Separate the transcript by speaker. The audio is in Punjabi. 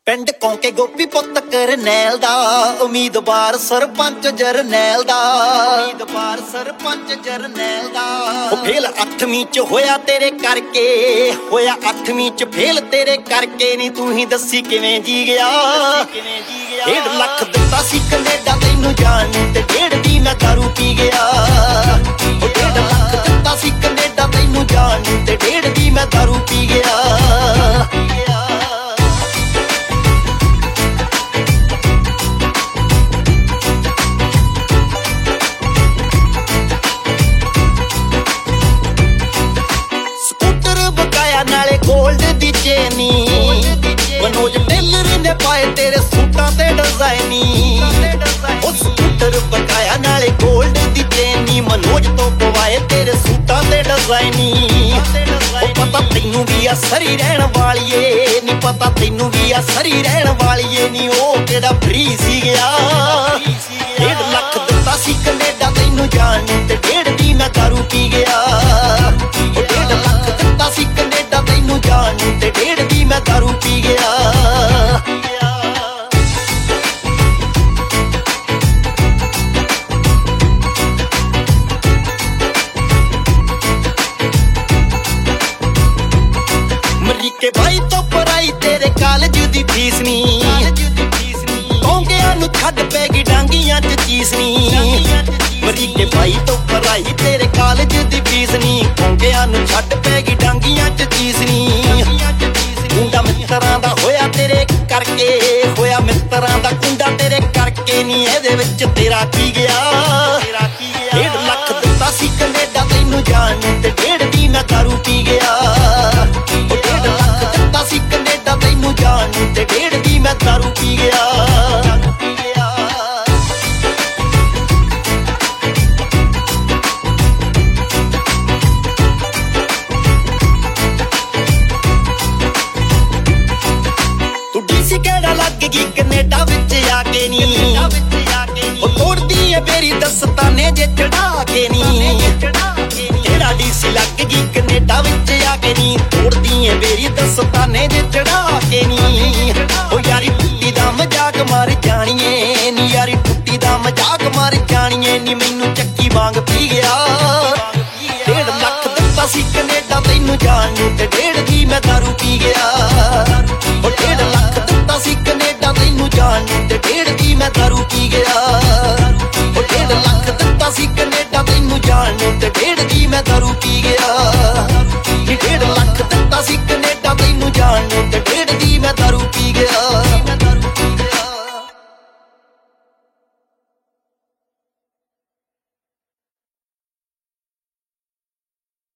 Speaker 1: ਪਿੰਡ ਕੌਂਕੇ ਗੋਪੀ ਪੁੱਤ ਕਰਨੈਲ ਦਾ ਉਮੀਦਵਾਰ ਸਰਪੰਚ ਜਰਨੈਲ ਦਾ ਉਹ ਫੇਲ 8ਵੀਂ ਚ ਹੋਇਆ ਤੇਰੇ ਕਰਕੇ, ਹੋਇਆ 8ਵੀਂ ਚ ਫੇਲ ਤੇਰੇ ਕਰਕੇ। ਨੀ ਤੂੰ ਹੀ ਦੱਸੀ ਕਿਵੇਂ ਜੀ ਗਿਆ। 1.5 ਲੱਖ ਦਿੱਤਾ ਸੀ ਕੈਨੇਡਾ ਤੈਨੂੰ ਜਾਣ ਨੂੰ ਤੇ 1.5 ਦੀ ਮੈਂ ਦਾਰੂ ਪੀ ਗਿਆ। 1.5 ਲੱਖ ਦਿੱਤਾ ਸੀ ਕੈਨੇਡਾ ਤੈਨੂੰ ਜਾਣ ਨੂੰ ਤੇ 1.5 ਦੀ ਮੈਂ ਦਾਰੂ ਪੀ ਗਿਆ। ਨਾਲੇ ਗੋਲਡ ਦੀ ਚੇਨੀ ਮਨੋਜ ਟੇਲਰ ਨੇ ਪਾਏ ਤੇਰੇ ਸੂਟਾਂ ਤੇ ਡਿਜ਼ਾਈਨੀ। ਉਹ ਸਕੂਟਰ ਬਕਾਇਆ ਨਾਲੇ ਗੋਲਡ ਦੀ ਚੇਨੀ ਮਨੋਜ ਤੋਂ ਪਵਾਏ ਤੇਰੇ ਸੂਟਾਂ ਤੇ ਡਿਜ਼ਾਈਨੀ। ਉਹ ਪਤਾ ਤੈਨੂੰ ਵੀ ਆ ਸਰੀ ਰਹਿਣ ਵਾਲੀਏ, ਨੀ ਪਤਾ ਤੈਨੂੰ ਵੀ ਆ ਸਰੀ ਰਹਿਣ ਵਾਲੀਏ। ਨੀ ਉਹ ਕਿਹੜਾ ਫਰੀ ਸੀ ਗਿਆ। 1.5 ਲੱਖ ਦਿੱਤਾ ਸੀ ਕੈਨੇਡਾ ਤੈਨੂੰ ਜਾਣ ਨੂੰ ਤੇ 1.5 ਦੀ ਮੈਂ ਦਾਰੂ ਪੀ ਗਿਆ। 1.5 ਲੱਖ ਦਿੱਤਾ ਸੀ ਕੈਨੇਡਾ ਤੈਨੂੰ ਜਾਣ ਨੂੰ ਤੇ 1.5 ਦੀ ਮੈਂ ਦਾਰੂ ਪੀ ਗਿਆ। ਮਰੀਕੇ ਬਾਈ ਤੋਂ ਪਰਾਈ ਤੇਰੇ ਕਾਲਜ ਦੀ ਫੀਸ ਨੀ, ਕੌਂਕਿਆਂ ਨੂੰ ਛੱਡ ਪੈ ਗਈ ਡਾਂਗੀਆਂ ਚ ਚੀਸ ਨੀ। ਮਰੀਕੇ ਬਾਈ ਤੋਂ ਪਰਾਈ ਤੇਰੇ ਕਾਲਜ ਦੀ ਫੀਸ ਨੀ, ਕੌਂਕਿਆਂ ਨੂੰ ਛੱਡ ਪੈ ਗਈ ਡਾਂਗੀਆਂ ਚ ਚੀਸ ਨੀ। ਕੁੰਡਾ ਮਿੱਤਰਾਂ ਦਾ ਹੋਇਆ ਤੇਰੇ ਕਰਕੇ, ਹੋਇਆ ਮਿੱਤਰਾਂ ਦਾ ਕੁੰਡਾ ਤੇਰੇ ਕਰਕੇ। ਨੀ ਇਹਦੇ ਵਿੱਚ ਤੇਰਾ ਕੀ ਗਿਆ। 1.5 ਲੱਖ ਦਿੱਤਾ ਸੀ ਕੈਨੇਡਾ ਤੈਨੂੰ ਜਾਣ ਨੂੰ ਤੇ 1.5 ਦੀ ਮੈਂ ਦਾਰੂ ਪੀ ਗਿਆ। 1.5 ਲੱਖ ਦਿੱਤਾ ਸੀ ਕੈਨੇਡਾ ਤੈਨੂੰ ਜਾਣ ਨੂੰ ਤੇ 1.5 ਦੀ ਮੈਂ ਦਾਰੂ ਪੀ ਗਿਆ। ਕਿਹੜਾ ਲੱਗ ਗਈ ਕੈਨੇਡਾ ਵਿੱਚ ਆ ਕੇ ਨੀ, ਉਹ ਤੋੜਦੀ ਏ ਮੇਰੀ ਦਸਤਾਨੇ ਜੇ ਚੜਾ ਕੇ ਨੀ। ਕਿਹੜਾ ਡੀਸੀ ਲੱਗ ਗਈ ਕੈਨੇਡਾ ਵਿੱਚ ਆ ਕੇ ਨੀ, ਤੋੜਦੀ ਏ ਮੇਰੀ ਦਸਤਾਨੇ ਜੇ ਚੜਾ ਕੇ ਨੀ। ਉਹ ਯਾਰੀ ਟੁੱਟੀ ਦਾ ਮਜ਼ਾਕ ਮਾਰ ਜਾਣੀਏ ਨੀ, ਯਾਰੀ ਟੁੱਟੀ ਦਾ ਮਜ਼ਾਕ ਮਾਰ ਜਾਣੀਏ ਨੀ। ਮੈਨੂੰ ਚੱਕੀ ਵਾਂਗ ਪੀ ਗਿਆ। 1.5 ਲੱਖ ਦਿੱਤਾ ਸੀ ਕੈਨੇਡਾ ਤੈਨੂੰ ਜਾਣ ਨੂੰ ਤੇ